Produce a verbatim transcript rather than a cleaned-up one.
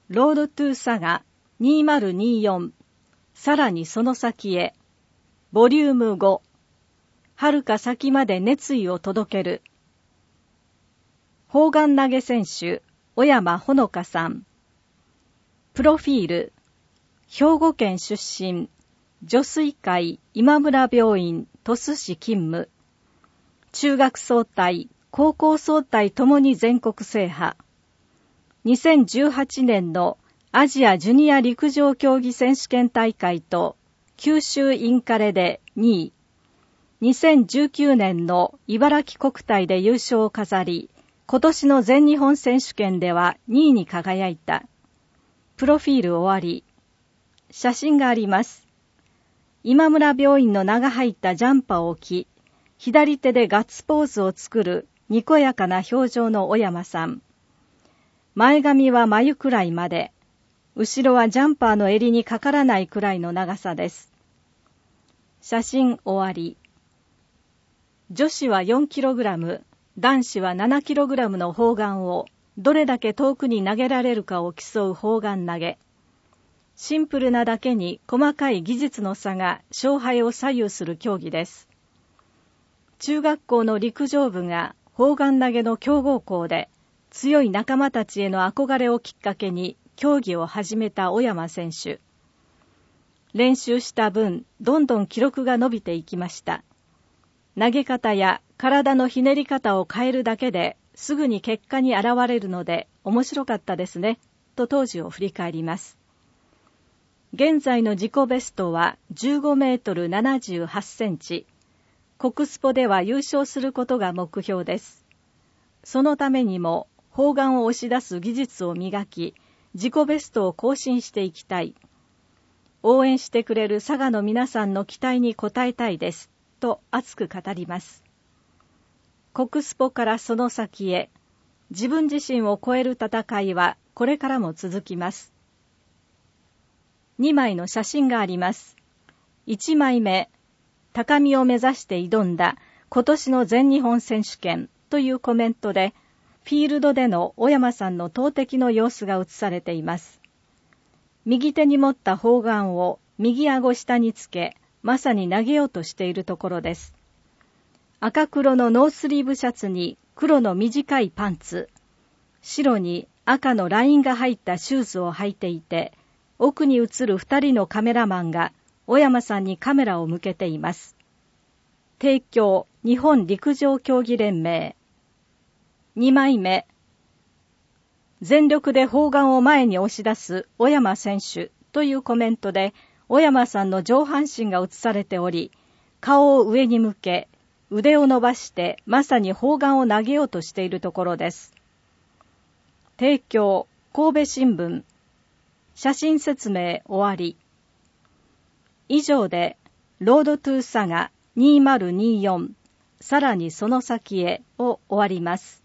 ロードトゥーサガにせんにじゅうよん、さらにその先へ、ボリュームご、遥か先まで熱意を届ける。砲丸投げ選手、小山ほのかさん。プロフィール、兵庫県出身、女水会今村病院鳥栖市勤務。中学総体、高校総体ともに全国制覇。にせんじゅうはちねんのアジアジュニア陸上競技選手権大会と九州インカレでにい。にせんじゅうきゅうねんの茨城国体で優勝を飾り、今年の全日本選手権ではにいに輝いた。プロフィール終わり。写真があります。今村病院の名が入ったジャンパを着、左手でガッツポーズを作るにこやかな表情の小山さん。前髪は眉くらいまで、後ろはジャンパーの襟にかからないくらいの長さです。写真終わり。女子は よんキログラム、男子は ななキログラム の砲丸をどれだけ遠くに投げられるかを競う砲丸投げ。シンプルなだけに細かい技術の差が勝敗を左右する競技です。中学校の陸上部が砲丸投げの強豪校で、強い仲間たちへの憧れをきっかけに競技を始めた小山選手。練習した分、どんどん記録が伸びていきました。投げ方や体のひねり方を変えるだけですぐに結果に現れるので面白かったですね、と当時を振り返ります。現在の自己ベストはじゅうごメートルななじゅうはちセンチ。国スポでは優勝することが目標です。そのためにも砲丸を押し出す技術を磨き、自己ベストを更新していきたい。応援してくれる佐賀の皆さんの期待に応えたいです。と熱く語ります。国スポからその先へ、自分自身を超える戦いはこれからも続きます。にまいの写真があります。いちまいめ、高みを目指して挑んだ今年の全日本選手権というコメントで、フィールドでの小山さんの投擲の様子が映されています。右手に持った砲丸を右顎下につけ、まさに投げようとしているところです。赤黒のノースリーブシャツに黒の短いパンツ、白に赤のラインが入ったシューズを履いていて、奥に映る二人のカメラマンが小山さんにカメラを向けています。提供日本陸上競技連盟。にまいめ、全力で砲丸を前に押し出す小山選手というコメントで、小山さんの上半身が映されており、顔を上に向け、腕を伸ばしてまさに砲丸を投げようとしているところです。提供神戸新聞。写真説明終わり。以上で、ロードトゥーサガにせんにじゅうよん、さらにその先へを終わります。